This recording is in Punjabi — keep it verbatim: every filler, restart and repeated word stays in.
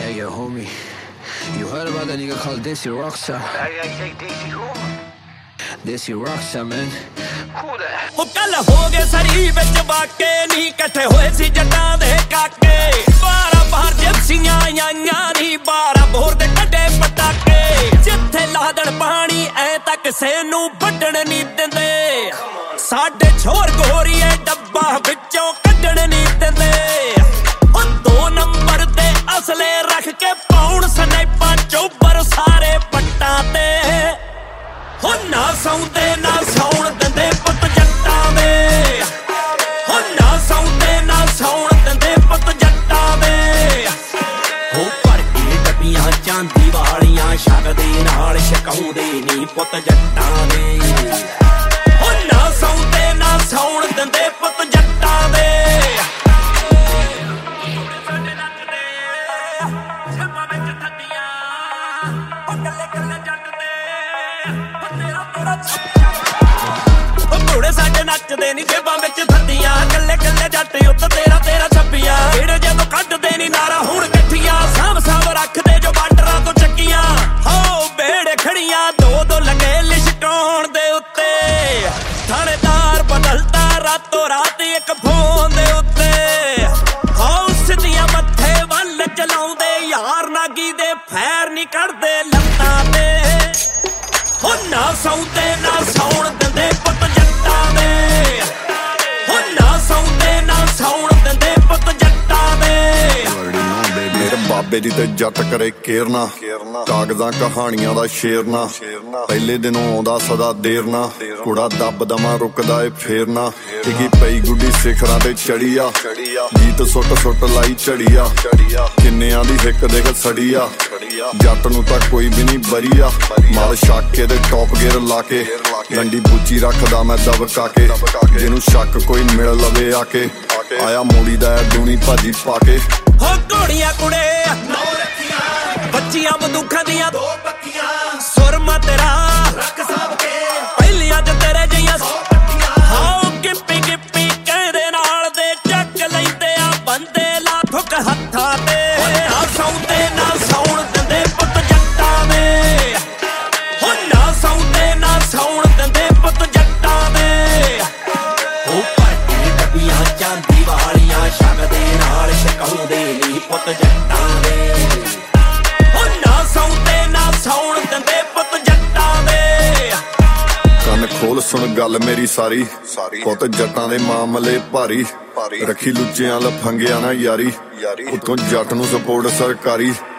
Hey, yo, homie, you heard about that nigga called Desi Rockstar? Hey, hey, hey, Desi who? Desi Rockstar, man. Who that? ਉਹ ਕੱਲ ਹੋ ਗਏ ਸਰੀ ਵਿੱਚ ਵਾਕੇ ਨਹੀਂ ਇਕੱਠੇ ਹੋਏ ਸੀ ਜੱਟਾਂ ਦੇ ਕਾਕੇ ਬਾਰਾਂ ਬਾਹਰ ਜਿਪਸੀਆਂ ਆਈਆਂ ਨਹੀਂ ਬਾਰਾਂ ਬੋਰ ਦੇ ਕੱਢੇ ਪਟਾਕੇ ਜਿੱਥੇ ਲਾਦਣ ਪਾਣੀ ਐ ਤਾਂ ਕਿਸੇ ਨੂੰ ਵੱਢਣ ਨਹੀਂ ਦਿੰਦੇ ਸਾਡੇ ਛੋਰ ਗੋਰੀਏ ਡੱਬਾ ਵਿੱਚੋਂ ਕੱਢਣ ਨਹੀਂ ਦਿੰਦੇ ਉਹ ਦੋ ਨੰਬਰ ਤੇ ਅਸਲੇ ਰੱਖ ਕੇ ਪਾਉਣ ਸਨੈਪਾਂ ਚੋਬਰ ਸਾਰੇ ਪੱਟਾਂ ਤੇ ਹੋ ਨਾ ਸੌਂਦੇ ਨਾ ਸੌਣ ਦਿੰਦੇ ਪੁੱਤ ਜੱਟਾਂ ਦੇ ਹੋ ਨਾ ਸੌਂਦੇ ਨਾ ਸੌਣ ਦਿੰਦੇ ਪੁੱਤ ਜੱਟਾਂ ਦੇ ਹੋ ਭਰ ਕੇ ਡੱਬੀਆਂ ਚਾਂਦੀ ਵਾਲੀਆਂ ਸ਼ੱਕ ਦੇ ਨਾਲ ਛਕਾਉਂਦੇ ਨਹੀਂ ਪੁੱਤ ਜੱਟਾਂ ਦੇ ਹੋ ਨਾ ਸੌਂਦੇ ਨਾ ਸੌਣ ਦਿੰਦੇ ਪੁੱਤ ਜੱਟਾਂ ਦੇ ਘੋੜੇ ਸਾਡੇ ਨੱਚਦੇ ਨੀ ਜੇਬਾਂ ਵਿੱਚ ਥੱਦੀਆਂ ਕੱਲੇ ਕੱਲੇ ਜੱਟ ਉੱਤ ਤੇਰਾ ਤੇਰਾ ਛੱਬੀਆਂ ਜਿਹੜੇ ਜਦੋਂ ਕੱਢਦੇ ਨੀ ਨਾਰਾ ਹੁਣ ਇਕੱਠੀਆਂ ਸਾਂਭ ਸਾਂਭ ਰੱਖਦੇ ਜੋ ਬਾਰਡਰਾਂ ਤੋਂ ਚੱਕੀਆਂ ਹੋ ਬੇੜੇ ਖੜੀਆਂ ਦੋ ਦੋ ਲੱਗੇ ਲਿਸ਼ਕਾਉਣ ਦੇ ਉੱਤੇ ਥਾਣੇਦਾਰ ਬਦਲਦਾ ਰਾਤੋਂ ਰਾਤ ਇੱਕ ਫੋਨ ਦੇ ਉੱਤੇ ਹੋ ਸਿੱਧੀਆਂ ਮੱਥੇ ਵੱਲ ਚਲਾਉਂਦੇ ਯਾਰ ਨਾਗੀ ਦੇ ਫੈਰ ਨੀ ਕੱਢਦੇ ਲੱਤਾਂ ਤੇ ਹੋ ਨਾ ਸੌਂਦੇ ਨਾ ਸੌਣ ਦਿੰਦੇ ਪੁੱਤ ਜੱਟਾਂ ਦੇ ਹੋ ਨਾ ਸੌਂਦੇ ਨਾ ਸੌਣ ਦਿੰਦੇ ਪੁੱਤ ਜੱਟਾਂ ਦੇ ਮੇਰੇ ਬਾਬੇ ਦੀ ਤੇ ਜੱਟ ਕਰੇ ਕੇਰਨਾ ਕਾਗਜ਼ਾਂ ਕਹਾਣੀਆਂ ਦਾ ਸ਼ੇਰਨਾ ਪਹਿਲੇ ਦਿਨੋਂ ਆਉਂਦਾ ਸਦਾ ਦੇਰਨਾ ਕੁੜਾ ਦੱਬ ਦਮਾ ਰੁਕਦਾ ਏ ਫੇਰਨਾ ਟਿਕੀ ਪਈ ਗੁੱਡੀ ਸਿਖਰਾਂ ਤੇ ਚੜੀ ਆ ਗੀਤ ਸੁੱਟ ਸੁੱਟ ਲਾਈ ਝੜੀ ਆ ਕਿੰਨਿਆਂ ਦੀ ਹਿੱਕ ਦੇਖ ਸੜੀ ਆ ਜੱਟ ਨੂੰ ਤਾਂ ਕੋਈ ਵੀ ਨਹੀਂ ਬਰੀ ਆ ਮਾਲ ਸ਼ਾਕੇ ਦੇ ਟੌਪ ਗੇਅਰ ਲਾ ਕੇ ਡੰਡੀ ਬੂਚੀ ਰੱਖਦਾ ਮੈਂ ਦਬਕਾ ਕੇ ਜਿਹਨੂੰ ਸ਼ੱਕ ਕੋਈ ਮਿਲ ਲਵੇ ਆ ਕੇ ਆਇਆ ਮੋੜੀ ਦਾ ਦੂਣੀ ਭਾਜੀ ਪਾ ਕੇ ਹੋ ਘੋੜੀਆਂ ਕੁੜੇ ਨੌ ਰੱਖੀਆਂ ਬੱਚੀਆਂ ਬੰਦੂਖਾਂ ਦੀਆਂ ਦੋ ਪੱਕੀਆਂ ਸੁਰਮਾ ਤੇਰਾ ਰੱਖ ਸਾਬ ਕੇ ਪਹਿਲੀਆਂ ਚ ਤੇਰੇ ਜਈਆਂ ਸੌ ਪੱਟੀਆਂ ਹਾਓ ਗਿੱਪੀ ਗਿੱਪੀ ਕਹਿੰਦੇ ਨਾਲ ਦੇ ਚੱਕ ਲੈਂਦੇ ਆ ਬੰਦੇ ਲਾ ਠੁਕ ਹੱਥਾਂ ਤੇ ਨਾ ਸੌਂਦੇ ਨਾ ਸੌਣ ਦਿੰਦੇ ਪੁੱਤ ਜੱਟਾਂ ਦੇ ਹੋ ਨਾ ਸੌਂਦੇ ਨਾ ਸੌਣ ਦਿੰਦੇ ਪੁੱਤ ਜੱਟਾਂ ਦੇ ਉਹ ਭਰ ਕੇ ਡੱਬੀਆਂ ਚਾਂਦੀ ਵਾਲੀਆਂ ਸ਼ੱਕ ਦੇ ਨਾਲ ਛਕਾਉਂਦੇ ਨਹੀਂ ਪੁੱਤ ਜੱਟਾਂ ਦੇ ਹੋ ਨਾ ਸੌਂਦੇ ਨਾ ਸੌਣ ਦਿੰਦੇ ਪੁੱਤ ਜੱਟਾਂ ਦੇ ਕੰਨ ਖੋਲ ਸੁਣ ਗੱਲ ਮੇਰੀ ਸਾਰੀ ਪੁੱਤ ਜੱਟਾਂ ਦੇ ਮਾਮਲੇ ਭਾਰੀ ਰੱਖੀ ਲੁੱਚਿਆਂ ਲਫੰਗਿਆਂ ਨਾ ਯਾਰੀ ਉਤੋਂ ਜੱਟ ਨੂੰ ਸਪੋਰਟ ਸਰਕਾਰੀ